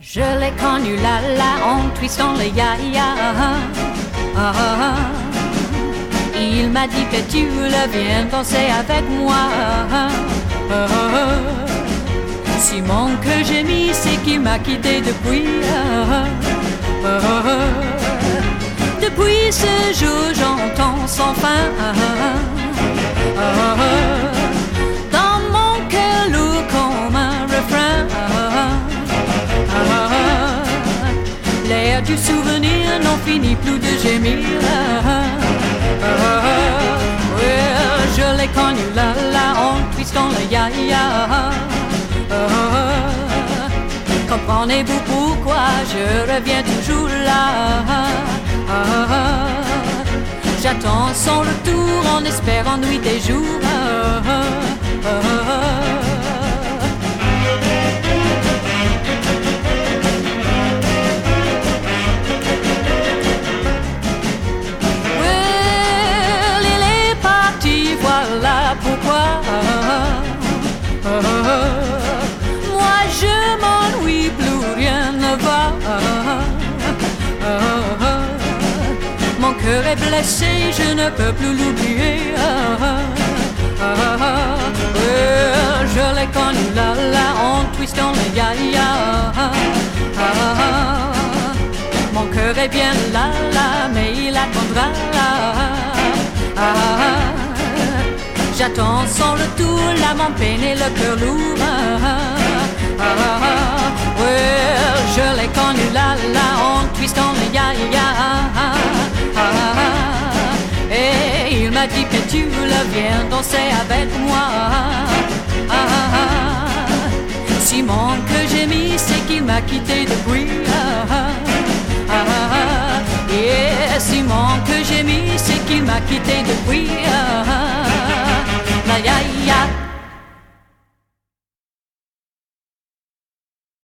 Je l'ai connu là, en twistant le ya-ya. Il m'a dit que tu le viens danser avec moi. Simon que j'ai mis, c'est qu'il m'a quitté depuis. Depuis ce jour, j'entends sans fin. Dans mon cœur lourd comme un refrain. L'air du souvenir n'en finit plus de gémir. Je l'ai connu là, en twistant le ya-ya. Comprenez-vous pourquoi je reviens toujours là? J'attends son retour en espérant nuit et jour. Well, il est parti, voilà pourquoi. Moi je m'ennuie, plus rien ne va. Mon cœur est blessé, je ne peux plus l'oublier. Je l'ai connu là, en twistant le ya-ya. Mon cœur est bien là, mais il attendra. J'attends son retour, l'âme en peine et le cœur lourd. Je l'ai connu là, en twistant le ya-ya. Et il m'a dit que tu le viens danser avec moi. Simon que j'ai mis, c'est qu'il m'a quitté depuis. Et Simon que j'ai mis, c'est qu'il m'a quitté depuis. La ya ya.